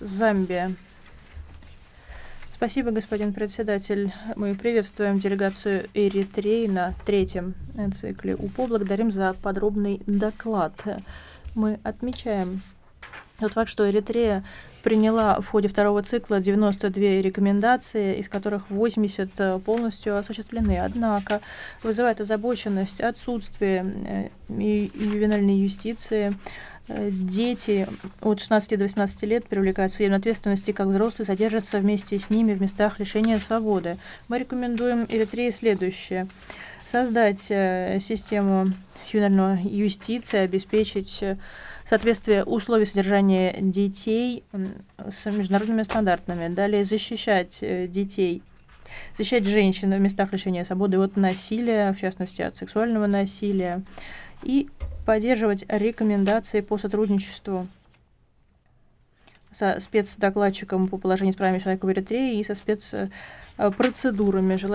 Замбия. Спасибо, господин председатель. Мы приветствуем делегацию Эритреи на третьем цикле УПО. Благодарим за подробный доклад. Мы отмечаем тот факт, что Эритрея приняла в ходе второго цикла 92 рекомендации, из которых 80 полностью осуществлены. Однако вызывает озабоченность отсутствие ювенальной юстиции. Дети от 16 до 18 лет привлекают судебной ответственности, как взрослые содержатся вместе с ними в местах лишения свободы. Мы рекомендуем Эритрее следующее. Создать систему ювенальной юстиции, обеспечить соответствие условий содержания детей с международными стандартами. Далее защищать детей, защищать женщин в местах лишения свободы от насилия, в частности от сексуального насилия, и поддерживать рекомендации по сотрудничеству со спецдокладчиком по положению с правами человека в Эритрее и со спецпроцедурами.